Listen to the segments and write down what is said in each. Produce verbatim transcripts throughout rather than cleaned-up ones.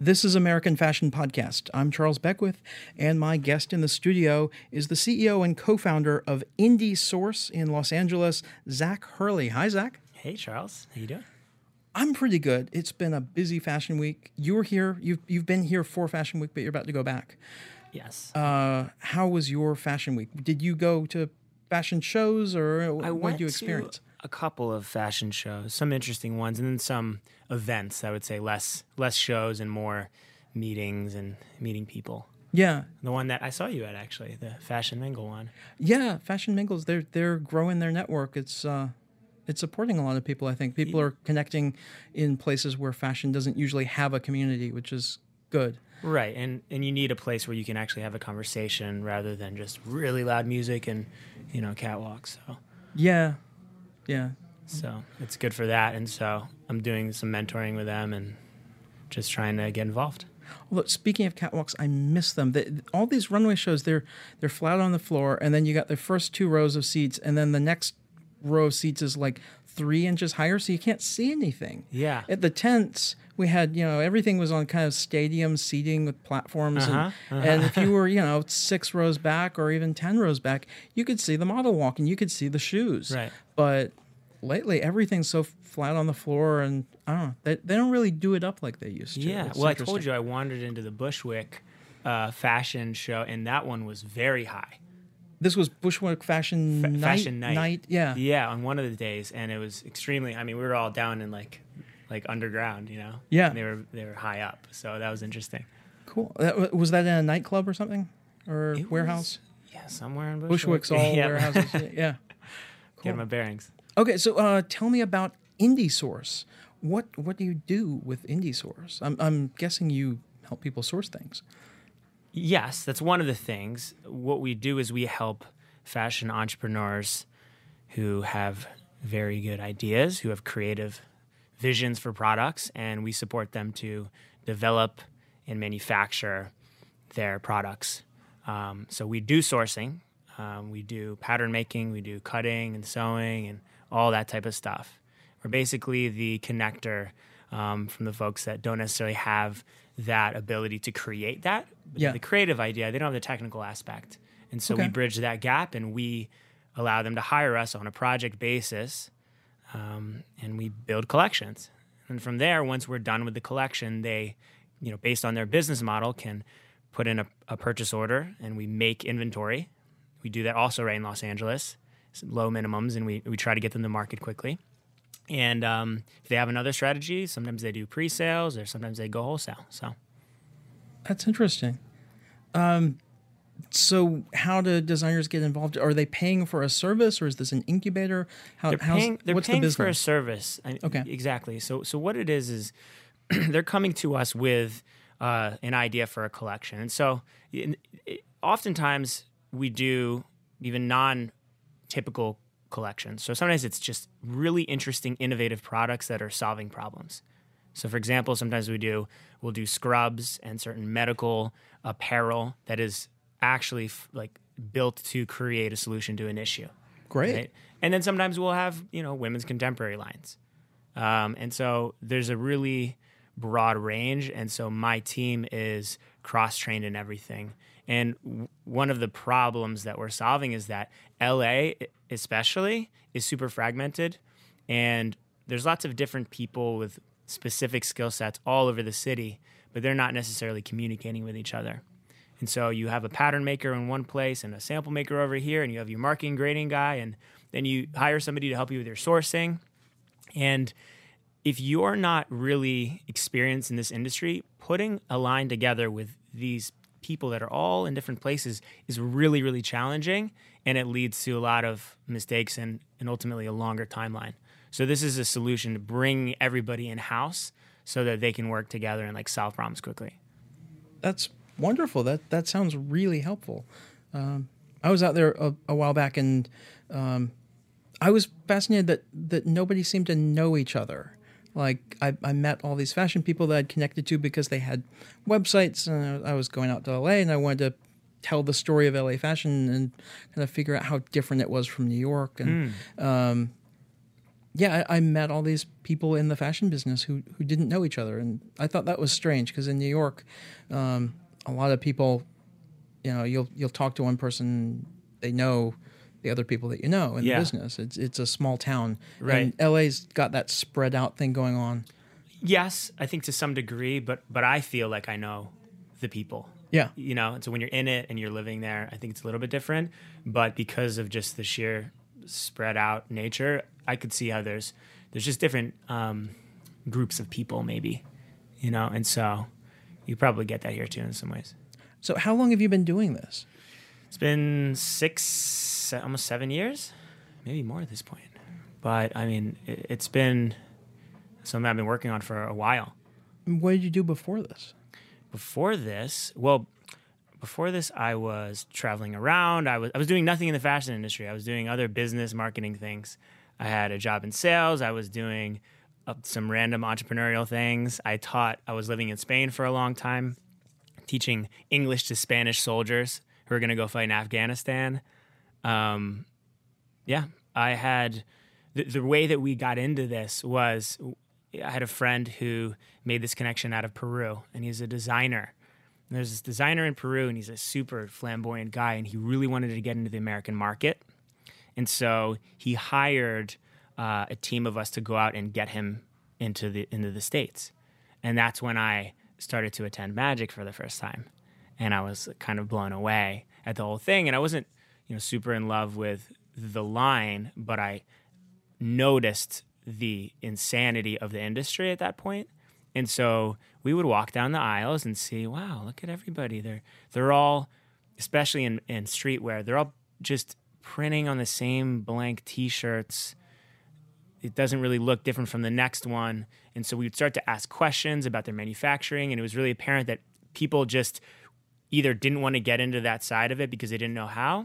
This is American Fashion Podcast. I'm Charles Beckwith, and my guest in the studio is the C E O and co-founder of Indie Source in Los Angeles, Zach Hurley. Hi, Zach. Hey, Charles. How you doing? I'm pretty good. It's been a busy fashion week. You were here. You've you've been here for Fashion Week, but you're about to go back. Yes. Uh, how was your fashion week? Did you go to fashion shows, or I what went did you experience? to a couple of fashion shows, some interesting ones, and then some events. I would say less less shows and more meetings and meeting people. Yeah, The one that I saw you at, actually, the Fashion Mingle one. yeah. Fashion Mingles. They're they're growing their network. It's uh, it's supporting a lot of people. I think people are connecting in places where fashion doesn't usually have a community, which is good. Right, and and you need a place where you can actually have a conversation rather than just really loud music and, you know, catwalks. So, Yeah, yeah. so it's good for that. And so I'm doing some mentoring with them and just trying to get involved. Look, speaking of catwalks, I miss them. They, all these runway shows, they're they're flat on the floor, and then you got the first two rows of seats, and then the next row of seats is like three inches higher, so you can't see anything. Yeah. At the tents, we had, you know, everything was on kind of stadium seating with platforms, Uh-huh, and, uh-huh. and if you were, you know, six rows back or even ten rows back, you could see the model walk and you could see the shoes. Right. But lately, everything's so flat on the floor, and I don't know, they, they don't really do it up like they used to. Yeah, It's well, I told interesting. you I wandered into the Bushwick uh, fashion show, and that one was very high. This was Bushwick Fashion Fa- Night. fashion night. yeah. Yeah, on one of the days, and it was extremely. I mean, we were all down in like, like underground, you know. Yeah. And they were they were high up, so that was interesting. Cool. That, wa- was that in a nightclub or something, or It warehouse? was- yeah, somewhere in Bushwick. Bushwick's all yeah. warehouses. Yeah. Get my bearings. Okay, so uh, tell me about Indie Source. What what do you do with Indie Source? I'm I'm guessing you help people source things. Yes, that's one of the things. What we do is we help fashion entrepreneurs who have very good ideas, who have creative visions for products, and we support them to develop and manufacture their products. Um, so we do sourcing, um, we do pattern making, we do cutting and sewing and all that type of stuff. We're basically the connector um, from the folks that don't necessarily have that ability to create that. But Yeah. the creative idea, they don't have the technical aspect. And so Okay. we bridge that gap, and we allow them to hire us on a project basis, um, and we build collections. And from there, once we're done with the collection, they, you know, based on their business model, can put in a, a purchase order, and we make inventory. We do that also right in Los Angeles, some low minimums, and we, we try to get them to market quickly. And um, if they have another strategy, sometimes they do pre-sales, or sometimes they go wholesale. So That's interesting. Um, so how do designers get involved? Are they paying for a service, or is this an incubator? How, they're how's- paying, they're what's paying the for a business? service. I, Okay. Exactly. So so what it is is they're coming to us with uh, an idea for a collection. And so in, it, oftentimes we do even non-typical collections. So sometimes it's just really interesting, innovative products that are solving problems. So for example, sometimes we do, we'll do scrubs and certain medical apparel that is actually f- like built to create a solution to an issue. Great. Right? And then sometimes we'll have, you know, women's contemporary lines. Um, and so there's a really broad range. And so my team is cross-trained in everything. And w- one of the problems that we're solving is that L A especially is super fragmented. And there's lots of different people with specific skill sets all over the city, but they're not necessarily communicating with each other. And so you have a pattern maker in one place and a sample maker over here, and you have your marketing grading guy, and then you hire somebody to help you with your sourcing. And if you're not really experienced in this industry, putting a line together with these people that are all in different places is really, really challenging, and it leads to a lot of mistakes and, and ultimately a longer timeline. So this is a solution to bring everybody in-house so that they can work together and like solve problems quickly. That's wonderful. That that sounds really helpful. Um, I was out there a, a while back, and um, I was fascinated that that nobody seemed to know each other. Like I, I met all these fashion people that I'd connected to because they had websites, and I was going out to L A, and I wanted to tell the story of L A fashion and kind of figure out how different it was from New York. And um, yeah, I, I met all these people in the fashion business who who didn't know each other, and I thought that was strange because in New York, um, a lot of people, you know, you'll you'll talk to one person, they know the other people that you know in Yeah. the business. It's it's a small town, Right. And L A's got that spread out thing going on. Yes, I think to some degree, but but I feel like I know the people. Yeah, You know, and so when you're in it and you're living there, I think it's a little bit different. But because of just the sheer spread out nature, I could see how there's there's just different um, groups of people, maybe, you know, and so you probably get that here too in some ways. So how long have you been doing this? It's been six, se- almost seven years, maybe more at this point. But I mean, it, it's been something I've been working on for a while. What did you do before this? Before this, well, before this, I was traveling around. I was I was doing nothing in the fashion industry. I was doing other business marketing things. I had a job in sales. I was doing uh, some random entrepreneurial things. I taught. I was living in Spain for a long time, teaching English to Spanish soldiers who were going to go fight in Afghanistan. Um, yeah, I had the, the way that we got into this was I had a friend who made this connection out of Peru, and he's a designer. And there's this designer in Peru, and he's a super flamboyant guy, and he really wanted to get into the American market. And so he hired uh, a team of us to go out and get him into the into the States. And that's when I started to attend Magic for the first time. And I was kind of blown away at the whole thing. And I wasn't, you know, super in love with the line, but I noticed the insanity of the industry at that point. And so we would walk down the aisles and see, wow, look at everybody. They're they're all, especially in, in streetwear, they're all just printing on the same blank T-shirts. It doesn't really look different from the next one. And so we would start to ask questions about their manufacturing, and it was really apparent that people just either didn't want to get into that side of it because they didn't know how,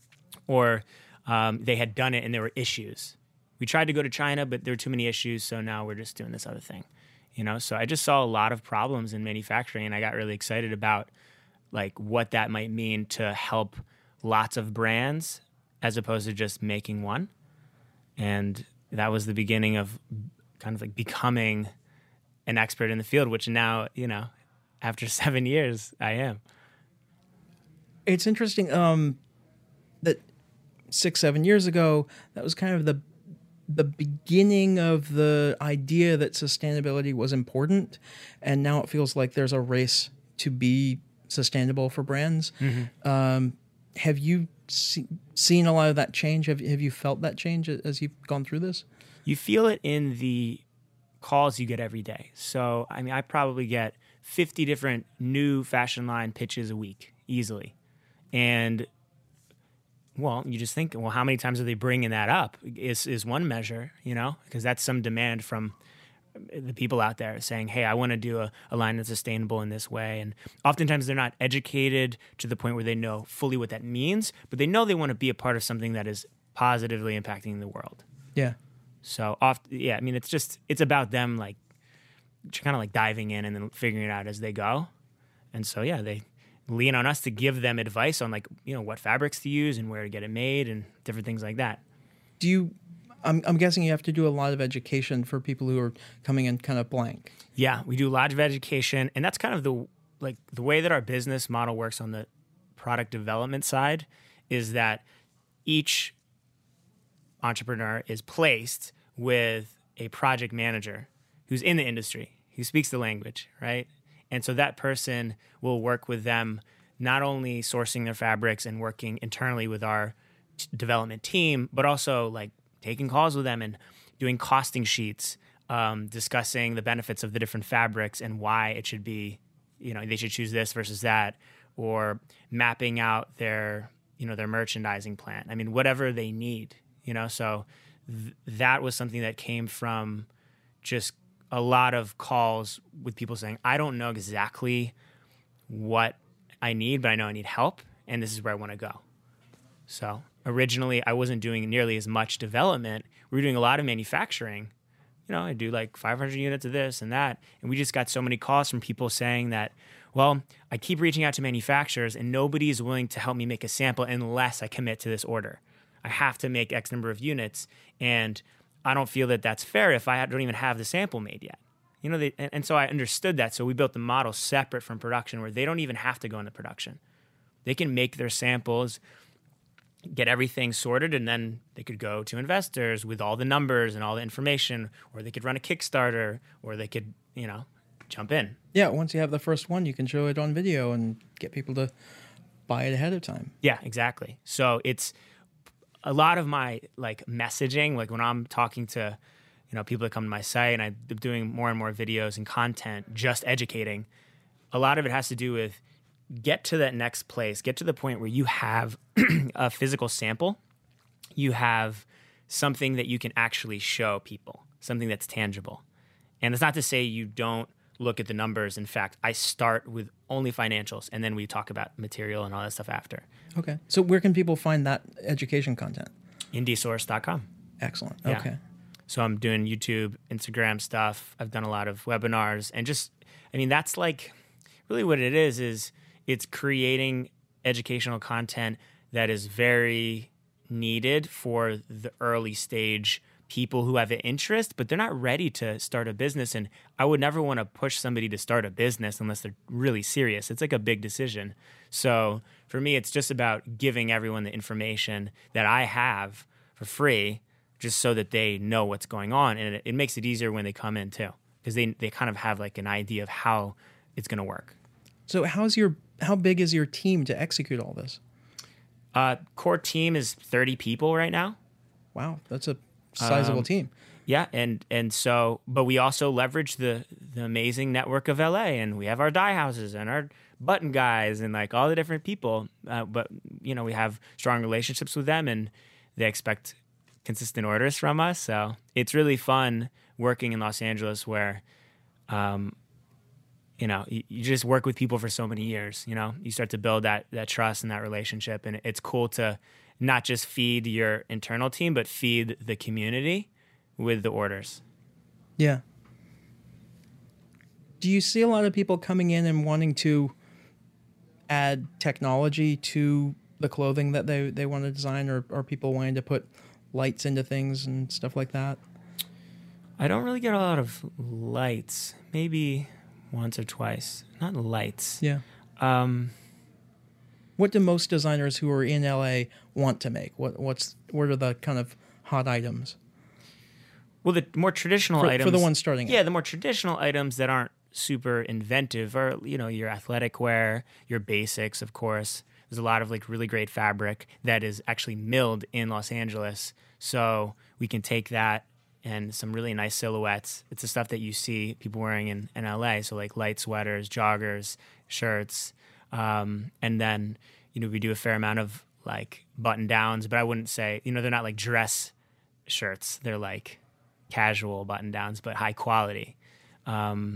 or um, they had done it and there were issues. We tried to go to China, but there were too many issues, so now we're just doing this other thing. You know, so I just saw a lot of problems in manufacturing, and I got really excited about like what that might mean to help lots of brands as opposed to just making one. And that was the beginning of kind of like becoming an expert in the field, which now, you know, after seven years, I am. It's interesting um, that six, seven years ago, that was kind of the the beginning of the idea that sustainability was important, and now it feels like there's a race to be sustainable for brands. Mm-hmm. Um, have you see, seen a lot of that change? Have Have you felt that change as you've gone through this? You feel it in the calls you get every day. So, I mean, I probably get fifty different new fashion line pitches a week easily. And, well, you just think, well, how many times are they bringing that up is, is one measure, you know, because that's some demand from the people out there saying, hey, I want to do a, a line that's sustainable in this way. And oftentimes they're not educated to the point where they know fully what that means, but they know they want to be a part of something that is positively impacting the world. Yeah. So, oft, yeah, I mean, it's just, it's about them, like, kind of like diving in and then figuring it out as they go. And so, yeah, they lean on us to give them advice on, like, you know, what fabrics to use and where to get it made and different things like that. Do you, I'm, I'm guessing you have to do a lot of education for people who are coming in kind of blank. Yeah, we do a lot of education. And that's kind of the, like, the way that our business model works on the product development side is that each entrepreneur is placed with a project manager who's in the industry, who speaks the language, right? And so that person will work with them, not only sourcing their fabrics and working internally with our t- development team, but also like taking calls with them and doing costing sheets, um, discussing the benefits of the different fabrics and why it should be, you know, they should choose this versus that, or mapping out their, you know, their merchandising plan. I mean, whatever they need. You know, so th- that was something that came from just a lot of calls with people saying, I don't know exactly what I need, but I know I need help, and this is where I want to go. So originally, I wasn't doing nearly as much development. We were doing a lot of manufacturing. You know, I do like five hundred units of this and that, and we just got so many calls from people saying that, well, I keep reaching out to manufacturers, and nobody is willing to help me make a sample unless I commit to this order. I have to make X number of units, and I don't feel that that's fair if I don't even have the sample made yet. You know, they, and, and so I understood that. So we built the model separate from production where they don't even have to go into production. They can make their samples, get everything sorted, and then they could go to investors with all the numbers and all the information, or they could run a Kickstarter, or they could, you know, jump in. Yeah, once you have the first one, you can show it on video and get people to buy it ahead of time. Yeah, exactly. So it's a lot of my like messaging, like when I'm talking to, you know, people that come to my site and I'm doing more and more videos and content, just educating, a lot of it has to do with get to that next place, get to the point where you have a physical sample, you have something that you can actually show people, something that's tangible. And it's not to say you don't look at the numbers. In fact, I start with only financials, and then we talk about material and all that stuff after. Okay. So where can people find that education content? indie source dot com. Excellent. Yeah. Okay. So I'm doing YouTube, Instagram stuff. I've done a lot of webinars, and just, I mean, that's like really what it is, is it's creating educational content that is very needed for the early stage people who have an interest, but they're not ready to start a business. And I would never want to push somebody to start a business unless they're really serious. It's like a big decision. So for me, it's just about giving everyone the information that I have for free, just so that they know what's going on. And it, it makes it easier when they come in too, because they, they kind of have like an idea of how it's going to work. So how's your how big is your team to execute all this? Uh, core team is thirty people right now. Wow, that's a sizable Um, team. Yeah, and and so, but we also leverage the the amazing network of L A, and we have our dye houses and our button guys and like all the different people. Uh, but you know, we have strong relationships with them, and they expect consistent orders from us. So it's really fun working in Los Angeles, where, um, you know, you, you just work with people for so many years. You know, you start to build that that trust and that relationship, and it's cool to not just feed your internal team, but feed the community with the orders. Yeah. Do you see a lot of people coming in and wanting to add technology to the clothing that they, they want to design, or are people wanting to put lights into things and stuff like that? I don't really get a lot of lights. Maybe once or twice. Not lights. Yeah. Um, What do most designers who are in L A want to make? What what's what are the kind of hot items well, the more traditional for, items for the ones starting Yeah, out? the more traditional items that aren't super inventive are, you know, your athletic wear, your basics, of course. There's a lot of like really great fabric that is actually milled in Los Angeles. So we can take that and some really nice silhouettes. It's the stuff that you see people wearing in, in L A. So like light sweaters, joggers, shirts. Um, and then, you know, we do a fair amount of like button downs, but I wouldn't say, you know, they're not like dress shirts. They're like casual button downs, but high quality. Um,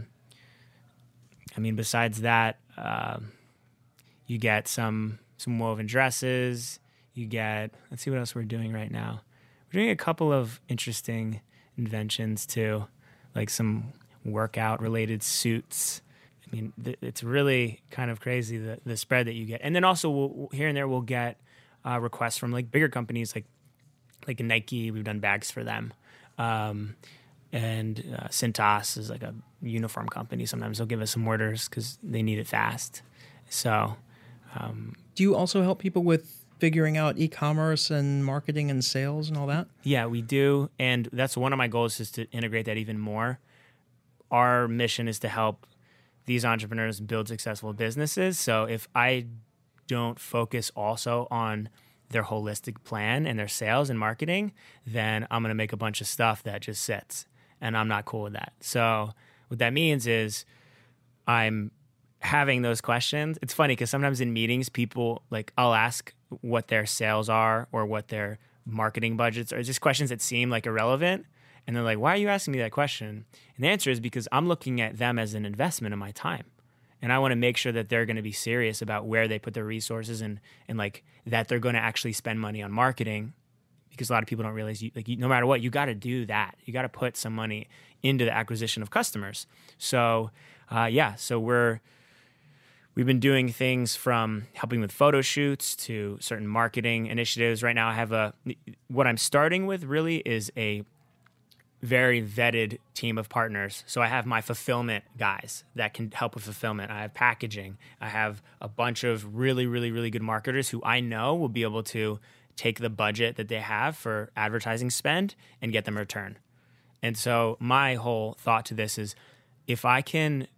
I mean, besides that, um, you get some, some woven dresses. You get, let's see what else we're doing right now. We're doing a couple of interesting inventions too, like some workout related suits. I mean, th- it's really kind of crazy, the, the spread that you get. And then also we'll, here and there we'll get uh, requests from like bigger companies like like Nike. We've done bags for them. Um, and uh, Cintas is like a uniform company. Sometimes they'll give us some orders because they need it fast. So um, Do you also help people with figuring out e-commerce and marketing and sales and all that? yeah, we do. And that's one of my goals, is to integrate that even more. Our mission is to help these entrepreneurs build successful businesses. So if I don't focus also on their holistic plan and their sales and marketing, then I'm going to make a bunch of stuff that just sits, and I'm not cool with that. So what that means is I'm having those questions. It's funny because sometimes in meetings, people like, I'll ask what their sales are or what their marketing budgets are, just questions that seem like irrelevant. And they're like, why are you asking me that question? And the answer is because I'm looking at them as an investment of my time. And I want to make sure that they're going to be serious about where they put their resources, and, and like that they're going to actually spend money on marketing, because a lot of people don't realize, you, like you, no matter what, you got to do that. You got to put some money into the acquisition of customers. So uh, yeah, so we're, we've been doing things from helping with photo shoots to certain marketing initiatives. Right now I have a, what I'm starting with really is a very vetted team of partners. So I have my fulfillment guys that can help with fulfillment. I have packaging. I have a bunch of really, really, really good marketers who I know will be able to take the budget that they have for advertising spend and get them a return. And so my whole thought to this is, if I can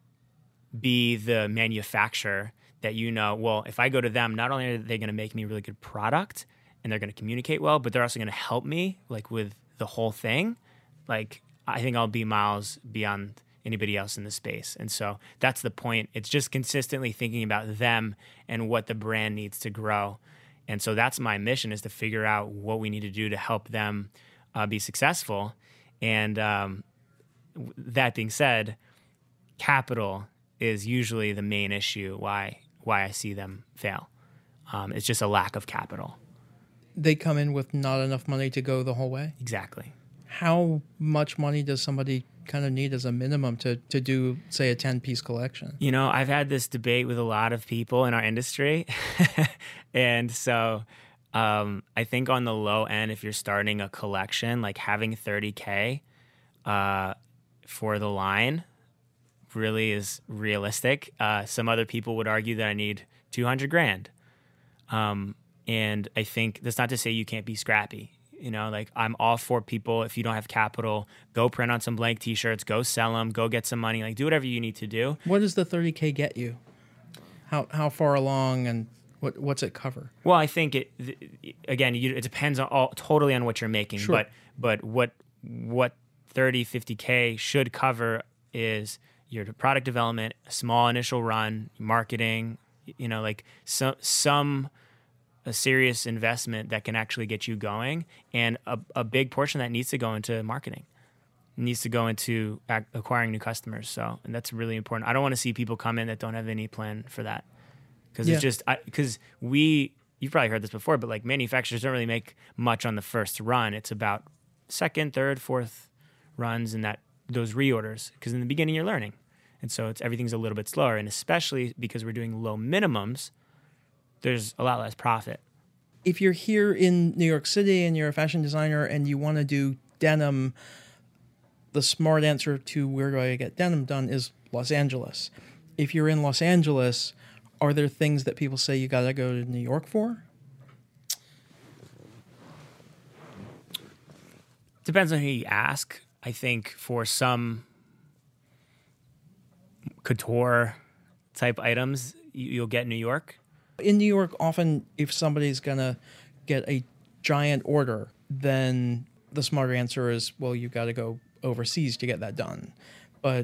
be the manufacturer that, you know, well, if I go to them, not only are they going to make me a really good product and they're going to communicate well, but they're also going to help me like with the whole thing. Like, I think I'll be miles beyond anybody else in the space. And so that's the point. It's just consistently thinking about them and what the brand needs to grow. And so that's my mission, is to figure out what we need to do to help them uh, be successful. And um, that being said, capital is usually the main issue why why I see them fail. Um, it's just a lack of capital. They come in with not enough money to go the whole way? Exactly. How much money does somebody kind of need as a minimum to, to do, say, a ten-piece collection? You know, I've had this debate with a lot of people in our industry. And so um, I think on the low end, if you're starting a collection, like having thirty K uh, for the line really is realistic. Uh, some other people would argue that I need two hundred grand. Um, and I think that's not to say you can't be scrappy. You know, like, I'm all for people, if you don't have capital, go print on some blank t-shirts, go sell them, go get some money, like do whatever you need to do. What does the thirty K get you? How how far along, and what what's it cover? Well, I think it, again, you, it depends on all, totally on what you're making. Sure. But but what what thirty, fifty K should cover is your product development, a small initial run, marketing, you know, like some some a serious investment that can actually get you going, and a, a big portion of that needs to go into marketing. It needs to go into ac- acquiring new customers. So, and that's really important. I don't want to see people come in that don't have any plan for that, because Yeah. it's just because we. You've probably heard this before, but like, manufacturers don't really make much on the first run. It's about second, third, fourth runs, and that those reorders, because in the beginning you're learning, and so it's everything's a little bit slower, and especially because we're doing low minimums, there's a lot less profit. If you're here in New York City and you're a fashion designer and you want to do denim, the smart answer to where do I get denim done is Los Angeles. If you're in Los Angeles, are there things that people say you got to go to New York for? Depends on who you ask. I think for some couture type items, you- you'll get New York. In New York, often if somebody's going to get a giant order, then the smarter answer is, well, you've got to go overseas to get that done. But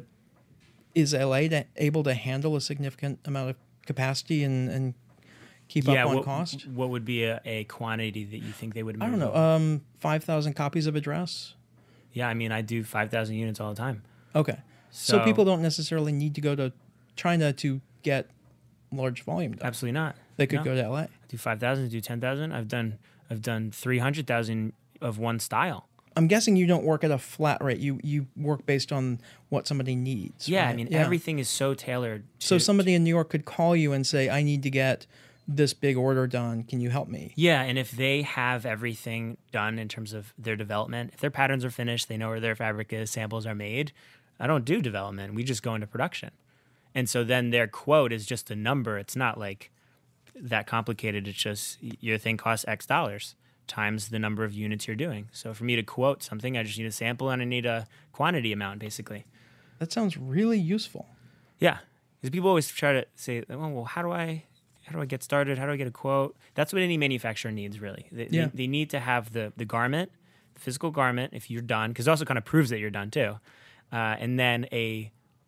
is L A to, able to handle a significant amount of capacity and, and keep Yeah, up on what, cost? what would be a, a quantity that you think they would move? I don't know, um, five thousand copies of a dress? Yeah, I mean, I do five thousand units all the time. Okay. So, So- people don't necessarily need to go to China to get large volume done. Absolutely not. They could No. go to L A. I do five thousand, do ten thousand. I've done I've done three hundred thousand of one style. I'm guessing you don't work at a flat rate. You you work based on what somebody needs. Yeah, I right? mean, everything is so tailored. So to- somebody in New York could call you and say, I need to get this big order done. Can you help me? Yeah, and if they have everything done in terms of their development, if their patterns are finished, they know where their fabric is, samples are made, I don't do development. We just go into production. And so then their quote is just a number. It's not like that complicated. It's just your thing costs X dollars times the number of units you're doing. So for me to quote something, I just need a sample and I need a quantity amount, basically. That sounds really useful. Yeah, because people always try to say, oh, well, how do I, how do I get started? How do I get a quote? That's what any manufacturer needs, really. They, Yeah. they, they need to have the the garment, the physical garment, if you're done, because it also kind of proves that you're done too, uh, and then a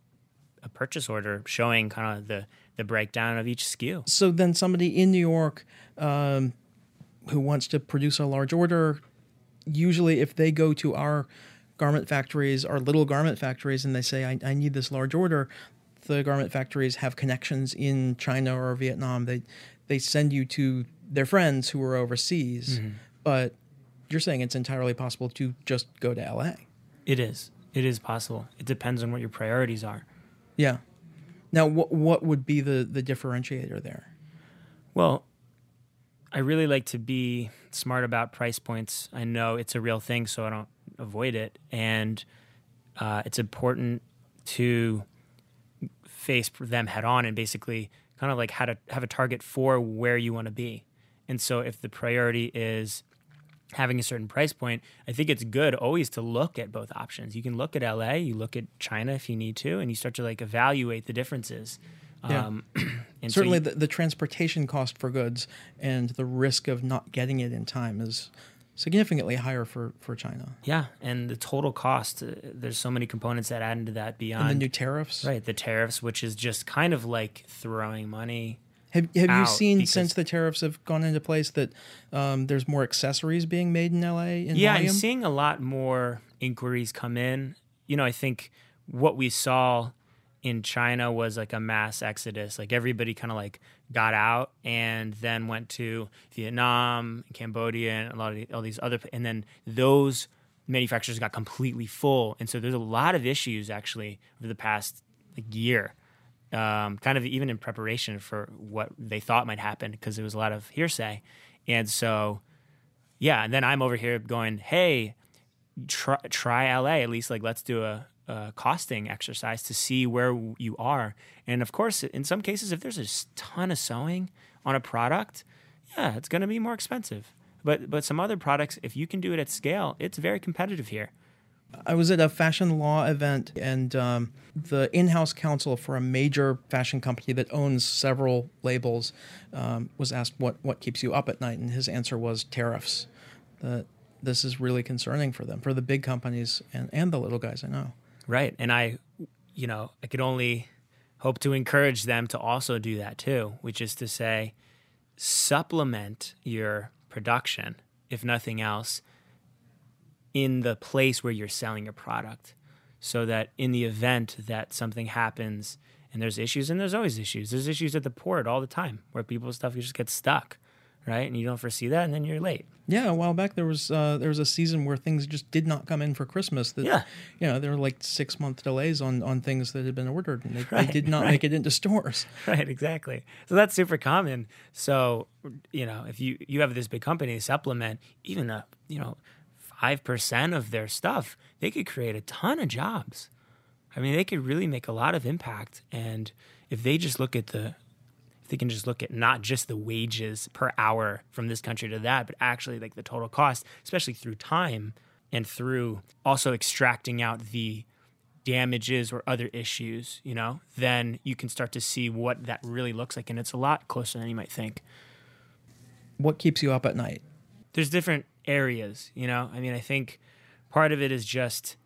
a purchase order showing kind of the the breakdown of each S K U. So then somebody in New York um, who wants to produce a large order, usually if they go to our garment factories, our little garment factories, and they say, I, I need this large order, the garment factories have connections in China or Vietnam. They they send you to their friends who are overseas. Mm-hmm. But you're saying it's entirely possible to just go to L A. It is. It is possible. It depends on what your priorities are. Yeah. Now, what what would be the, the differentiator there? Well, I really like to be smart about price points. I know it's a real thing, so I don't avoid it. And uh, it's important to face them head on and basically kind of like how to have a target for where you want to be. And so if the priority is having a certain price point, I think it's good always to look at both options. You can look at L A, you look at China if you need to, and you start to like evaluate the differences. Yeah. Um, and Certainly so you, the, the transportation cost for goods and the risk of not getting it in time is significantly higher for, for China. yeah, and the total cost, uh, there's so many components that add into that beyond. And the new tariffs. Right, the tariffs, which is just kind of like throwing money. Have, have you out seen because- since the tariffs have gone into place that um, there's more accessories being made in L A in Yeah, volume? I'm seeing a lot more inquiries come in. You know, I think what we saw in China was like a mass exodus. Like everybody kind of like got out and then went to Vietnam, Cambodia, and a lot of the, all these other, and then those manufacturers got completely full. And so there's a lot of issues actually over the past like, year. Um, kind of even in preparation for what they thought might happen because there was a lot of hearsay. And so, yeah, and then I'm over here going, hey, try, try L A, at least like let's do a, a costing exercise to see where you are. And of course, in some cases, if there's a ton of sewing on a product, yeah, it's going to be more expensive. But but some other products, if you can do it at scale, it's very competitive here. I was at a fashion law event, and um, the in-house counsel for a major fashion company that owns several labels um, was asked what, what keeps you up at night, and his answer was tariffs. That this is really concerning for them, for the big companies and, and the little guys I know. Right. And I, you know, I could only hope to encourage them to also do that too, which is to say, supplement your production, if nothing else, in the place where you're selling your product, so that in the event that something happens and there's issues, and there's always issues, there's issues at the port all the time where people's stuff just gets stuck, right? And you don't foresee that, and then you're late. Yeah, a while back there was uh, there was a season where things just did not come in for Christmas. That, Yeah. you know, there were like six month delays on, on things that had been ordered, and they, Right, they did not right. make it into stores. Right, exactly. So that's super common. So, you know, if you, you have this big company supplement, even a, you know, five percent of their stuff, they could create a ton of jobs. I mean, they could really make a lot of impact. And if they just look at the, if they can just look at not just the wages per hour from this country to that, but actually like the total cost, especially through time and through also extracting out the damages or other issues, you know, then you can start to see what that really looks like. And it's a lot closer than you might think. What keeps you up at night? There's different areas, you know? I mean, I think part of it is just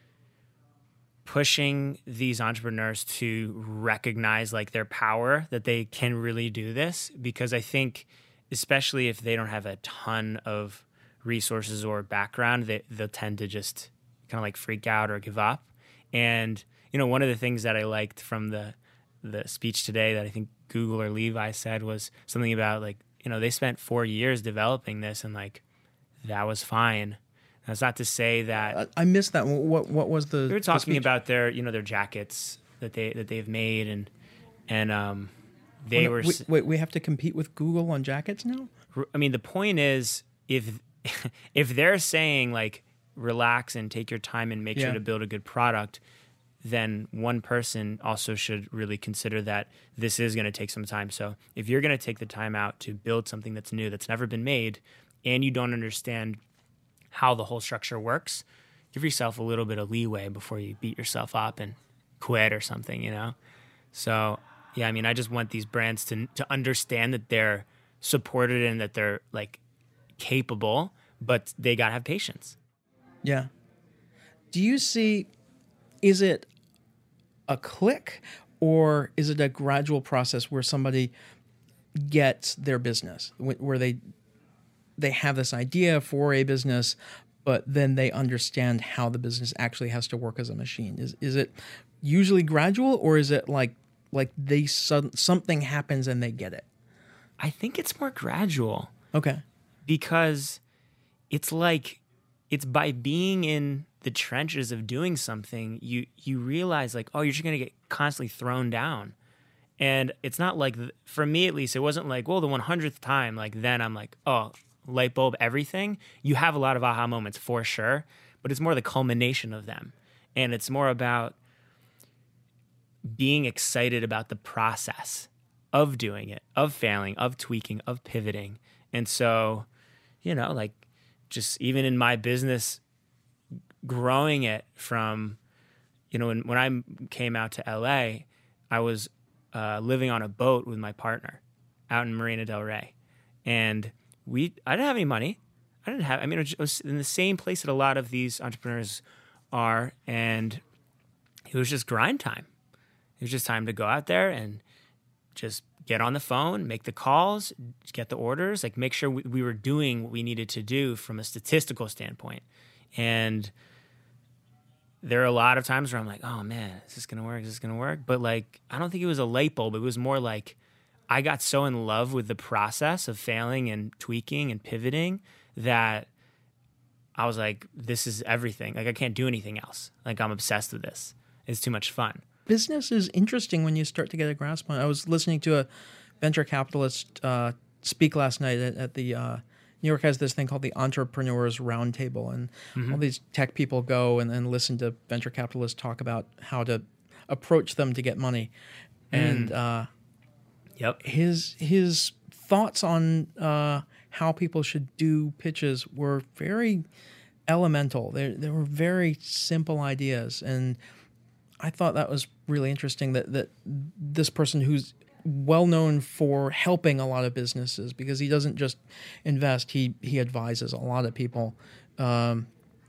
pushing these entrepreneurs to recognize like their power, that they can really do this, because I think especially if they don't have a ton of resources or background, they, they'll tend to just kind of like freak out or give up. And, you know, one of the things that I liked from the the speech today that I think Google or Levi said was something about like, you know, they spent four years developing this and like, that was fine. That's not to say that I, I missed that. What what was the? they were the talking speech? about their, you know, their jackets that they that they've made, and and um, they Oh, no, were. Wait, wait, we have to compete with Google on jackets now? I mean, the point is, if if they're saying like relax and take your time and make Yeah. sure to build a good product, then one person also should really consider that this is going to take some time. So if you're going to take the time out to build something that's new, that's never been made, and you don't understand how the whole structure works, give yourself a little bit of leeway before you beat yourself up and quit or something, you know? So, yeah, I mean, I just want these brands to to understand that they're supported and that they're, like, capable, but they got to have patience. Yeah. Do you see, is it a click or is it a gradual process where somebody gets their business, wh- where they they have this idea for a business, but then they understand how the business actually has to work as a machine? Is is it usually gradual, or is it like like they sud- something happens and they get it? I think it's more gradual. Okay. Because it's like, it's by being in the trenches of doing something, you you realize like, oh, you're just going to get constantly thrown down. And it's not like, for me at least, it wasn't like, well, the one hundredth time, like then I'm like, oh, light bulb, everything. You have a lot of aha moments for sure. but it's more the culmination of them. And it's more about being excited about the process of doing it, of failing, of tweaking, of pivoting. And so, you know, like just even in my business, growing it from, you know, when, when I came out to L A, I was uh, living on a boat with my partner out in Marina del Rey. And we, I didn't have any money. I didn't have, I mean, it was in the same place that a lot of these entrepreneurs are. And it was just grind time. It was just time to go out there and just get on the phone, make the calls, get the orders, like make sure we, we were doing what we needed to do from a statistical standpoint. And there are a lot of times where I'm like, oh man, is this going to work? Is this going to work? But like, I don't think it was a light bulb. It was more like I got so in love with the process of failing and tweaking and pivoting that I was like, this is everything. Like I can't do anything else. Like I'm obsessed with this. It's too much fun. Business is interesting when you start to get a grasp on it. I was listening to a venture capitalist uh, speak last night at, at the uh, New York has this thing called the Entrepreneurs Roundtable, and mm-hmm. all these tech people go and, and listen to venture capitalists talk about how to approach them to get money. Mm. And uh, yep, his his thoughts on uh, how people should do pitches were very elemental. They they were very simple ideas, and I thought that was really interesting that, that this person who's well known for helping a lot of businesses, because he doesn't just invest, he he advises a lot of people. Um,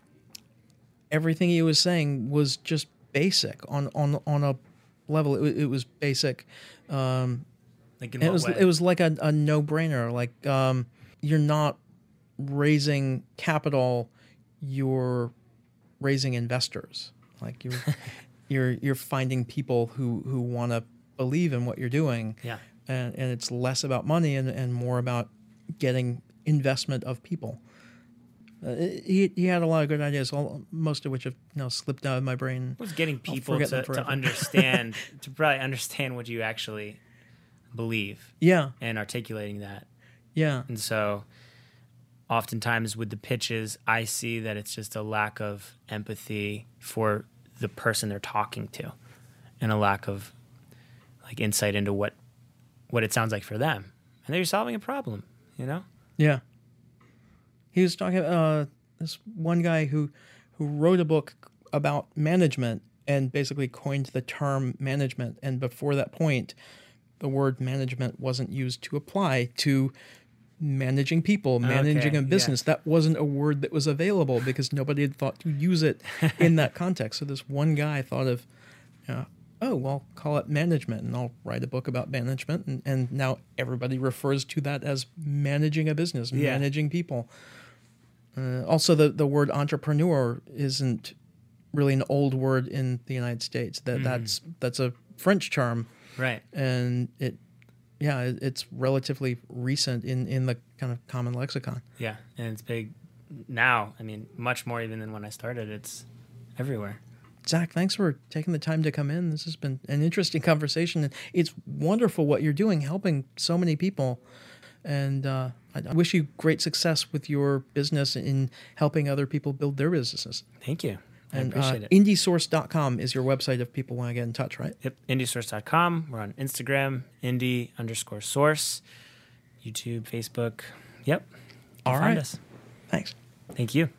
everything he was saying was just basic on on on a level. It, it was basic. Um, like in it what was way? It was like a, a no brainer. Like um, you're not raising capital, you're raising investors. Like you. You're you're finding people who, who want to believe in what you're doing, yeah, and, and it's less about money and, and more about getting investment of people. Uh, he he had a lot of good ideas, all, most of which have you know slipped out of my brain. It was getting people to, to understand, to probably understand what you actually believe, yeah, and articulating that, yeah. And so, oftentimes with the pitches, I see that it's just a lack of empathy for the person they're talking to, and a lack of like insight into what what it sounds like for them, and they're solving a problem, you know. Yeah. He was talking uh this one guy who who wrote a book about management and basically coined the term management, and before that point the word management wasn't used to apply to managing people, managing okay, a business. Yeah. That wasn't a word that was available because nobody had thought to use it in that context. So this one guy thought of, you know, oh, well, call it management, and I'll write a book about management. And, and now everybody refers to that as managing a business, yeah. managing people. Uh, also, the, the word entrepreneur isn't really an old word in the United States. That mm. that's that's a French term, right? And it. Yeah, it's relatively recent in, in the kind of common lexicon. Yeah, and it's big now. I mean, much more even than when I started. It's everywhere. Zach, thanks for taking the time to come in. This has been an interesting conversation. It's wonderful what you're doing, helping so many people. And uh, I wish you great success with your business in helping other people build their businesses. Thank you. I and appreciate uh, it. indie source dot com is your website if people want to get in touch, right? Yep, indie source dot com. We're on Instagram, indie underscore source, YouTube, Facebook. Yep. All find right. us. Thanks. Thank you.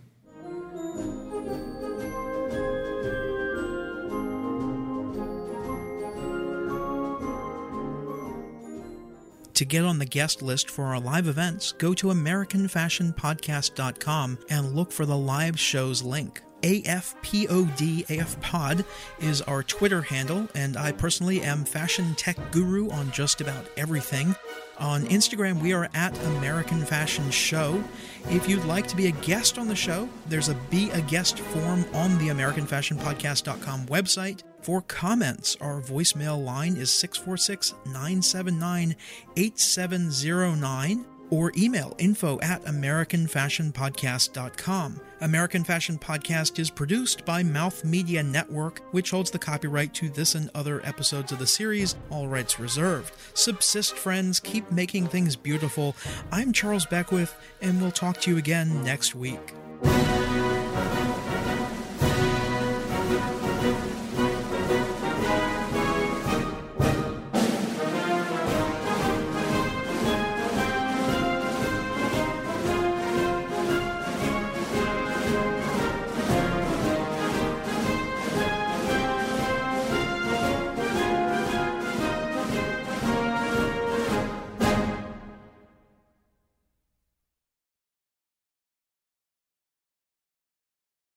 To get on the guest list for our live events, go to american fashion podcast dot com and look for the live shows link. A F P O D, A F Pod, is our Twitter handle, and I personally am Fashion Tech Guru on just about everything. On Instagram, we are at American Fashion Show. If you'd like to be a guest on the show, there's a Be a Guest form on the american fashion podcast dot com website. For comments, our voicemail line is six four six, nine seven nine, eight seven zero nine. Or email info at american fashion podcast dot com. American Fashion Podcast is produced by Mouth Media Network, which holds the copyright to this and other episodes of the series, all rights reserved. Subsist, friends, keep making things beautiful. I'm Charles Beckwith, and we'll talk to you again next week.